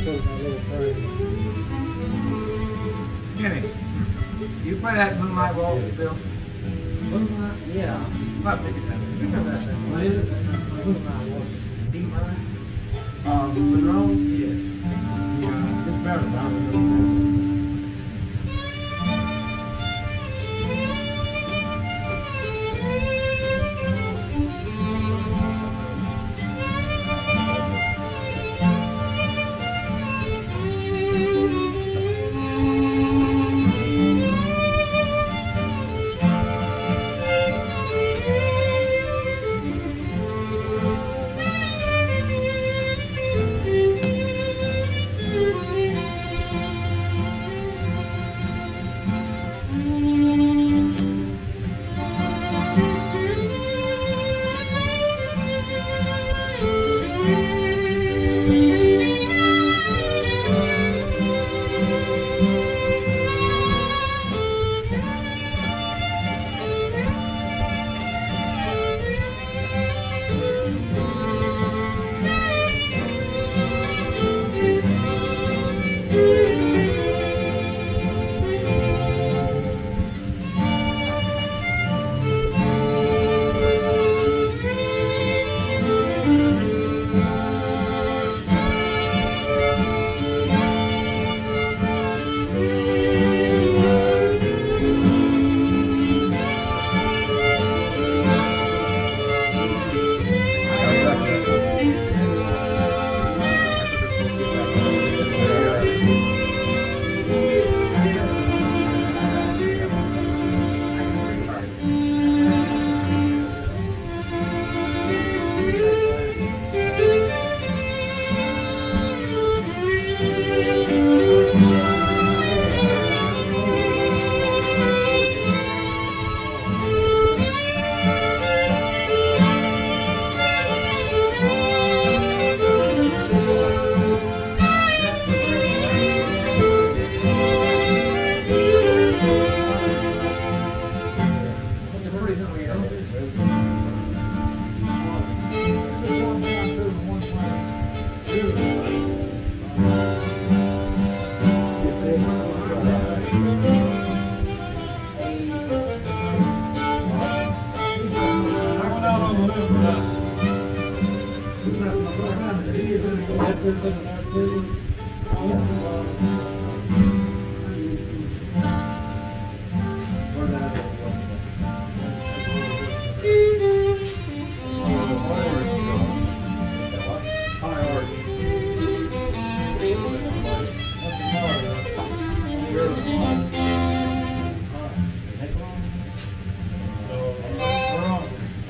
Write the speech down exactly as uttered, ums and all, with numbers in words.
Kenny, you play that Moonlight Waltz, Bill? Moonlight, yeah. What big is that? You know that thing. What is it? Moonlight was D minor. Um, Monroe? Yes. Yeah. Just barely about it. Sure.